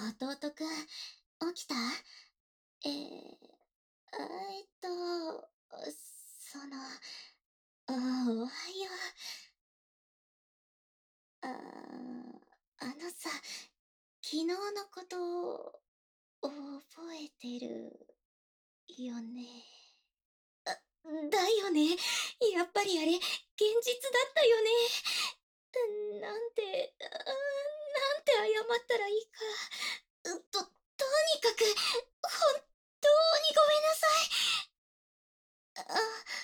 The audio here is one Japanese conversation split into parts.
弟くん、起きた？えー、その、おはよう。あさ、昨日のこと覚えてるよね？だよね。やっぱりあれ、現実だったよね。なんて、なんて謝ったらいいか。とにかく、本当にごめんなさい。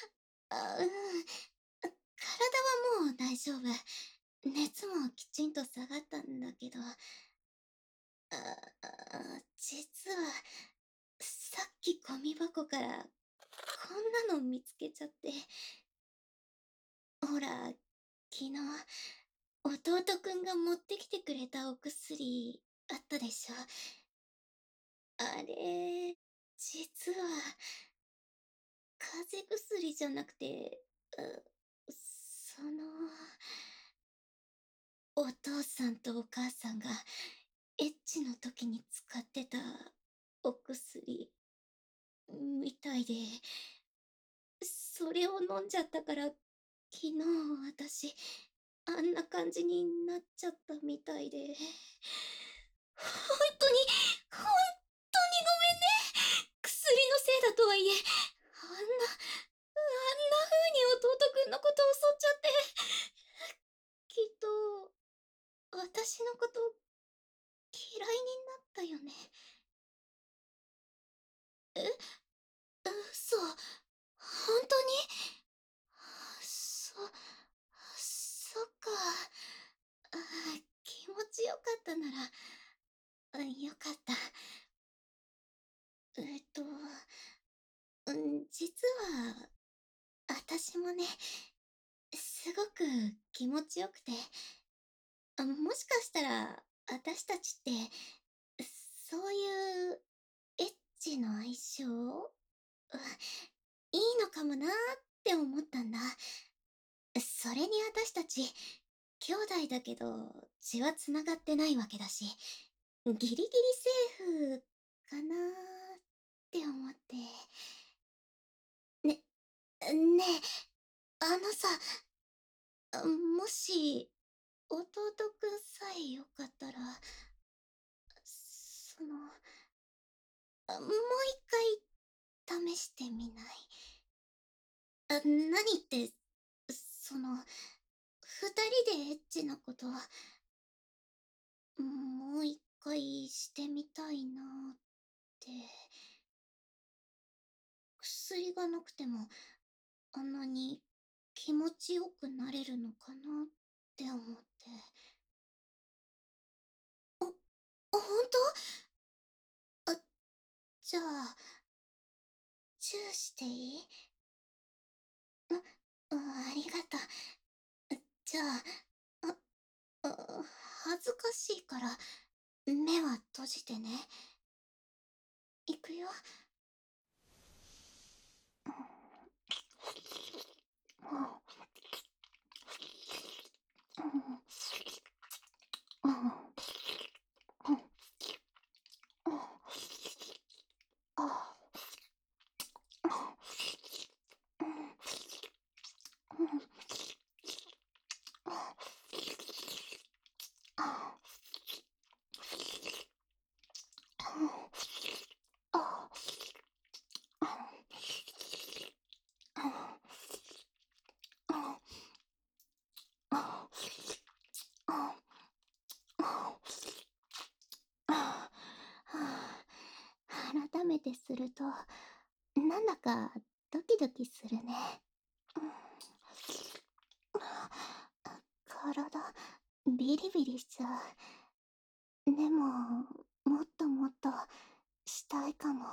体はもう大丈夫。熱もきちんと下がったんだけど、実は、さっきゴミ箱からこんなの見つけちゃって。ほら、昨日、弟くんが持ってきてくれたお薬、あったでしょ。あれ、実は、風邪薬じゃなくて、その、お父さんとお母さんが、エッチの時に使ってたお薬、みたいで、それを飲んじゃったから、昨日私、あんな感じになっちゃったみたいで。本当に、本当にごめんね。薬のせいだとはいえ、あんな風に弟くんのことを襲っちゃって。きっと、私のこと嫌いになったよね。え、嘘、本当に？そっか。気持ちよかったなら、よかった。実は、私もね、すごく気持ちよくて、もしかしたら、私たちって、そういうエッチの相性いいのかもなーって思ったんだ。それに私たち、兄弟だけど、血は繋がってないわけだし、ギリギリセーフかなーって思って。ね、ねえ、さ、もし、弟くんさえよかったら、もう一回試してみない？何って、二人でエッチなことは、もう一回してみたいなーって。薬がなくても、あんなに気持ちよくなれるのかなって思って。ほんと？じゃあ、チューしていい？ありがとう。じゃあ、恥ずかしいから、目は閉じてね。いくよ。改めてすると、なんだかドキドキするね。体、ビリビリしちゃう。でも、もっともっとしたいかも。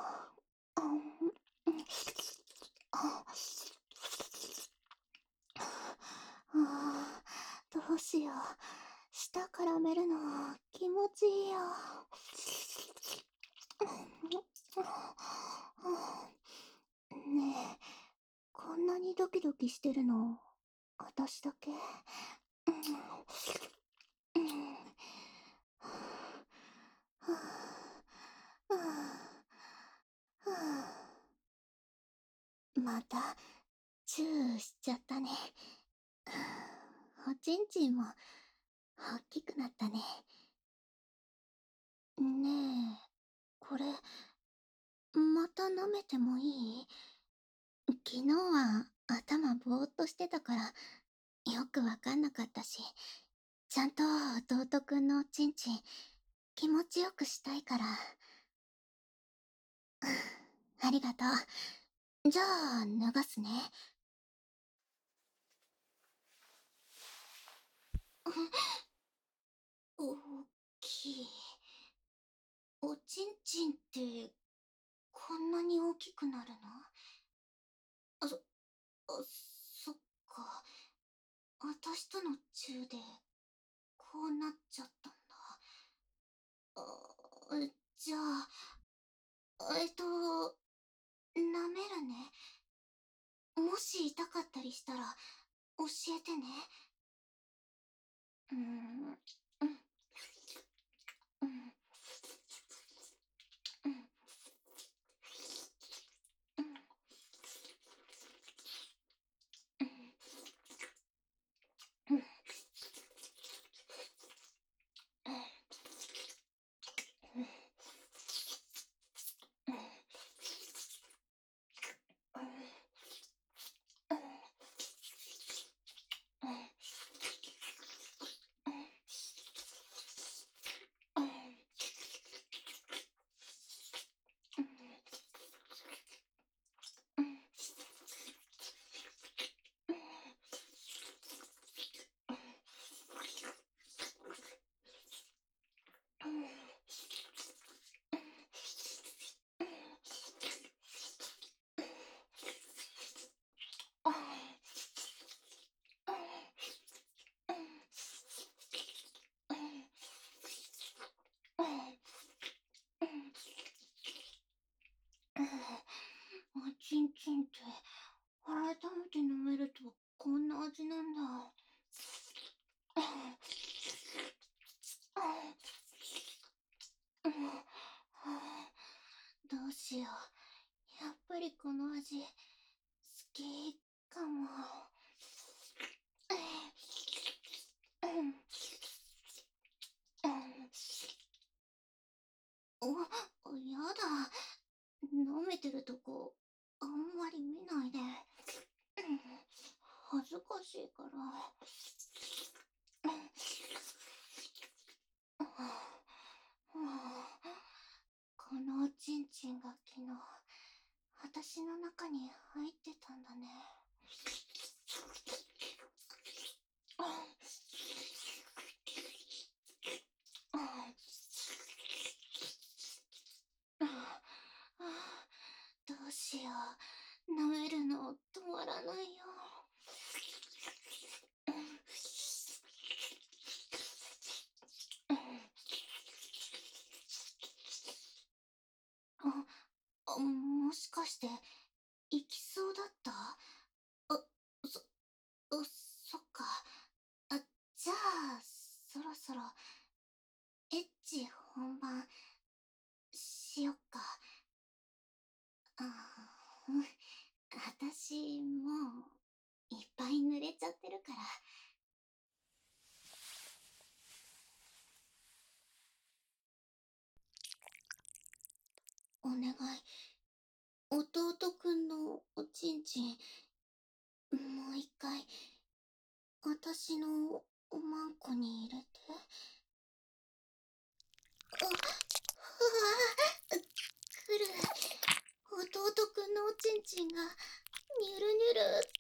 どうしよう。舌絡めるの気持ちいいよ。ねえ、こんなにドキドキしてるの、私だけ？ また、チューしちゃったね。おちんちんも、大きくなったね。ねえ、これ、また舐めてもいい？昨日は頭ぼーっとしてたから、よくわかんなかったし、ちゃんと弟くんのおちんちん、気持ちよくしたいから。ありがとう。じゃあ、脱がすね。おっきい。おちんちんって、こんなに大きくなるの？そっか。私とのチューで、こうなっちゃったんだ。じゃあ、舐めるね。もし痛かったりしたら、教えてね。うん、うん、うん、うん、うん、うん、おちんちんって、改めて飲めるとこんな味なんだ。どうしよう。やっぱりこの味、好きかも。やだ。舐めてるとこ、あんまり見ないで。恥ずかしいから。このおちんちんが昨日、私の中に入ってたんだね。どうしよう。舐めるの止まらないよ。もしかして、行きそうだった？そ、そっか。じゃあ、そろそろ、エッチ本番、しよっか。あ私、もう、いっぱい濡れちゃってるから。お願い。弟くんのおちんちん、もう一回、私のおまんこに入れて。うわぁ、来る。弟くんのおちんちんが、ニュルニュルって。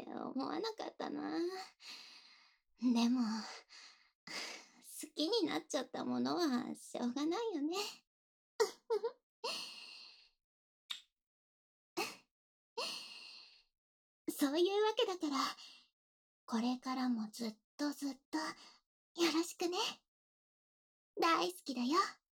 思わなかったな。でも、好きになっちゃったものはしょうがないよね。そういうわけだから、これからもずっとずっとよろしくね。大好きだよ。